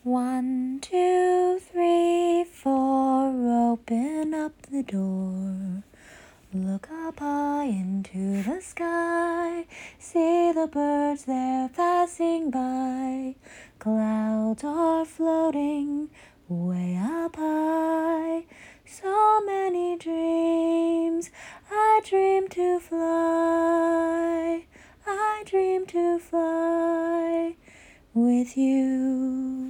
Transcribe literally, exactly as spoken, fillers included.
One, two, three, four, open up the door. Look up high into the sky, see the birds there passing by. Clouds are floating way up high. So many dreams, I dream to fly, I dream to fly with you.